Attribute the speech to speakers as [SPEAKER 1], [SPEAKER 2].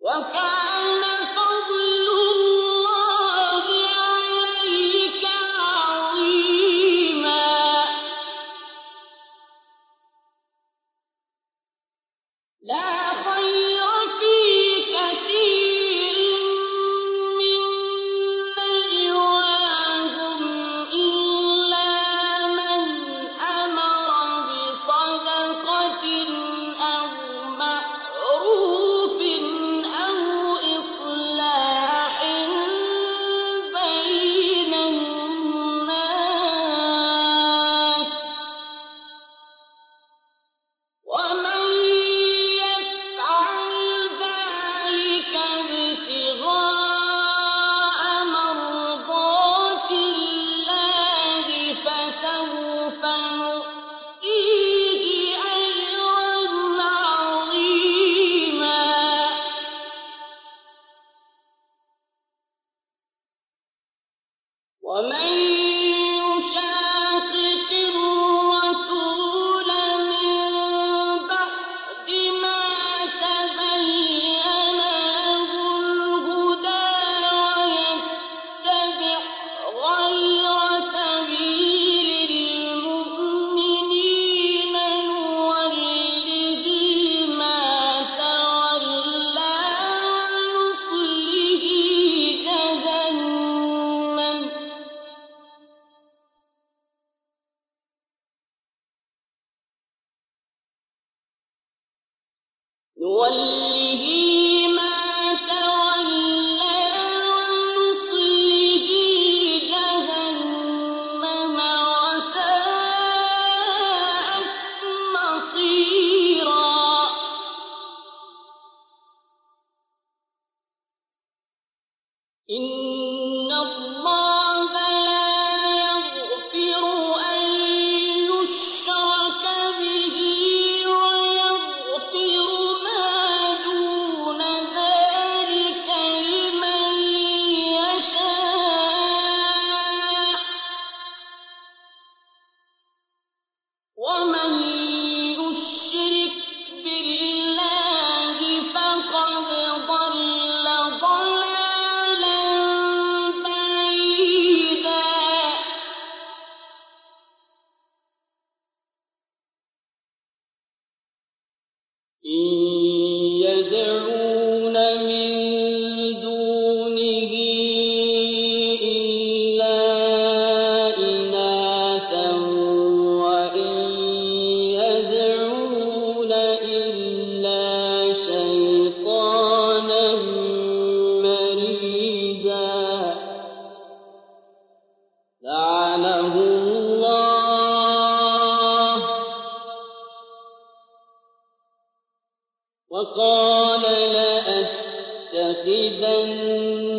[SPEAKER 1] وكان فضل الله عليك عظيما لا خير في كثير من نجواهم إلا من أمر بصدقة أو معروف أو إصلاح بين الناس ومن يفعل ذلك ابتغاء مرضات الله فسوف نؤتيه أجرا عظيما ومن يشاقق الرسول من بعد ما تبين له الهدى ويتبع غير سبيل المؤمنين نوله ما تولى ونصله جهنم نوله ما تولى ونصله جهنم وساءت مصيرا إن الله لا يغفر أن يشرك به ويغفر ما دون ذلك لمن يشاء ومن يشرك بالله فقد ضل ضلالا بعيدا إن يدعون من دونه إلا إناثا وإن يدعون إلا شيطانا مريدا لعنه الله وقال لأتخذن